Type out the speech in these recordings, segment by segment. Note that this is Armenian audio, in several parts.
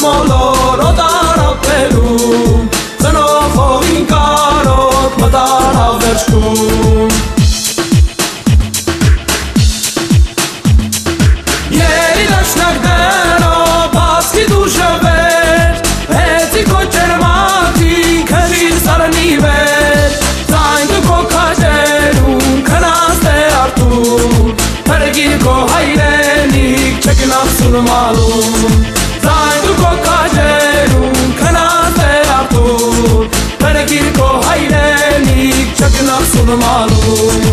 մոլորոտ արապերում ծնողողին կարոտ մտարավերջքում Երի դաշնակներով բասկի դուժվեր Հեցի կոչեր մատի քրիր սարնի վեր Ձայն դու քո քաջերում քնած թե արտում Պրգիր քո հայրենիք չկնավ սուրմալում Ձայն դու քո քաջերում քնած թե արտում Պրգիր քո հայրենիք չկնավ սուրմալում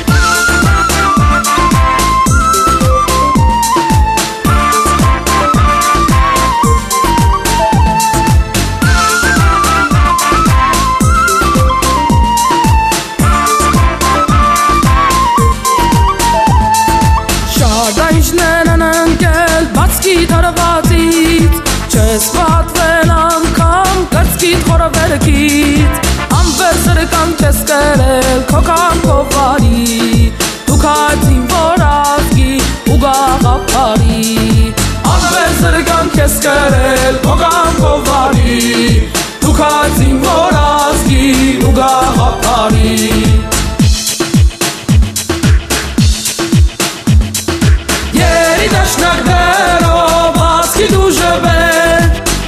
Չես պատվել անգամ կրծքիդ խորովերքիդ Անվեր սրկան չես կրել քո կամքովարի Դու քացին որ ազգի ու գաղափարի Անվեր սրկան չես կրել քո կամքովարի Դու քացին որ ազգի ու գաղափարի Երի դաշնակներով ասկի դուժվեր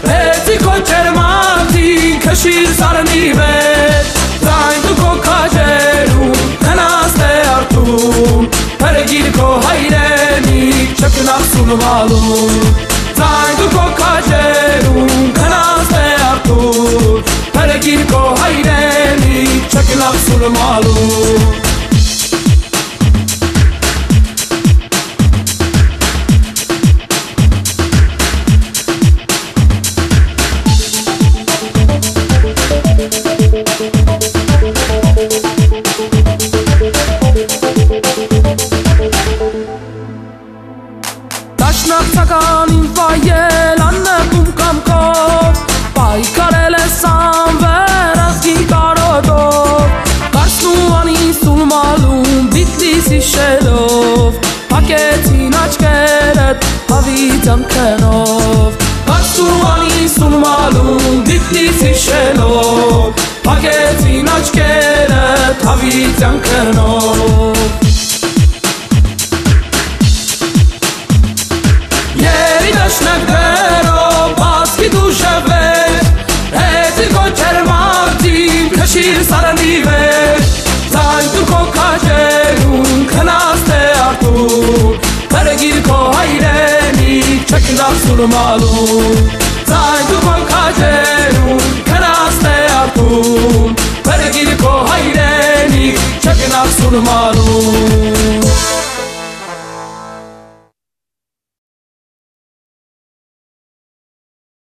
Քշիր սարնի վեր Ձայն դու քո քաջերում քնած թե արտում Պրգիր քո հայրենիք չկնավ սուրմալում Ձայն դու քո քաջերում քնած թե արտում Պրգիր քո հայրենիք չկնավ սուրմալում Դաշնակցականին վայել աննեպում կամքով Պայքարել ես անվեր ազգին կարոտով Կարսնու անի սուրմալում բիթլիս իշելով Պակեցին աչկերդ հավից ամքենով Կարսնու անի սուրմալում բիթլիս իշելով Պակեցին աչկերդ հավից ամքենով Դաշնակներով բասկի դուժվեր Հեցի կոչեր մատին քշիր սարնի վեր Ձայն դու քո քաջերում քնած թե արտում Պրգիր քո հայրենիք չկնավ սուրմալում Ձայն դու քո քաջերում քնած թե արտում Պրգիր քո հայրենիք չկնավ սուրմալում